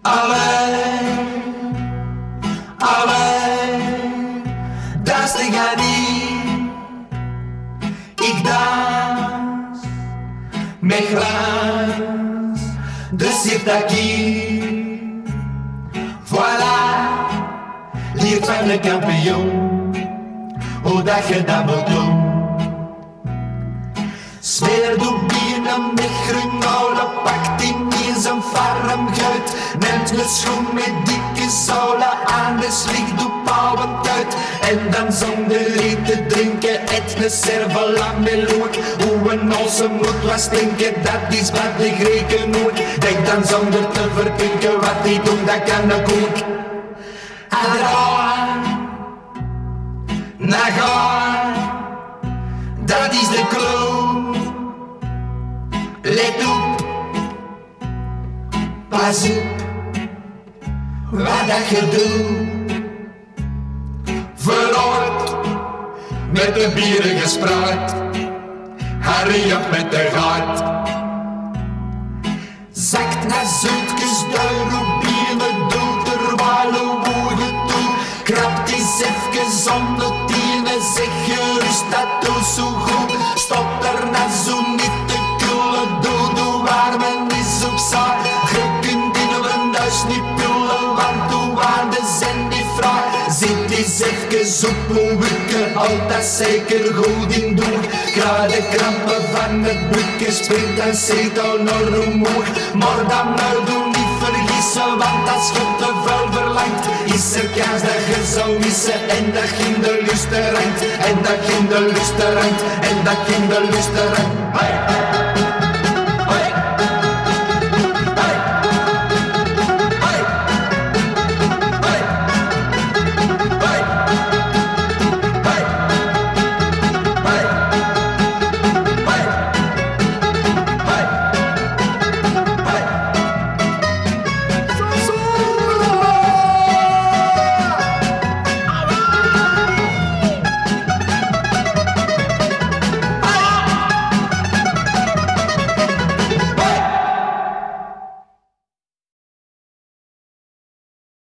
Alleen, alleen, dans de gardie. Ik dans met glans de sirtaki. Voilà, lied van de kampioen, hoe dat je dat moet doen. Sfeer doet bieren met grunouwen, pakt in zijn farmguit. Neemt een schoen met dikke zolen aan, de slicht doet pauwend uit. En dan zonder eten drinken, et een servelam met loek. Hoe een onze moet was stinken, dat is wat de Grieken doen. Denk dan zonder te verpinken, wat die doen, dat kan ook goed. Adra, nagaan, dat is de clue. Let op, pas op, wat dat je doet. Verhoord, met de bieren gespraat, Harry op met de gaat. Zakt naar zoetjes, duur op bieren, doet er wel een woede toe. Krabt eens even om de tienen, zeg je rust, dat doet zo goed. Stop er na zo niet te kullen, doe waar men is op zaak. Je kunt in een huis niet pullen, want hoe waarde zijn die vraag. Zit eens even op mijn bukken, altijd zeker goed in doen. Krijg de krampen van het bukken, springt dan zit al naar omhoog. Maar dan nou doen niet vergissen, want als je te veel verlangt, is er kans dat je zou missen. En dat je in de lusten rankt, en dat je in de lusten rankt, en dat je in de lusten rankt. Hey!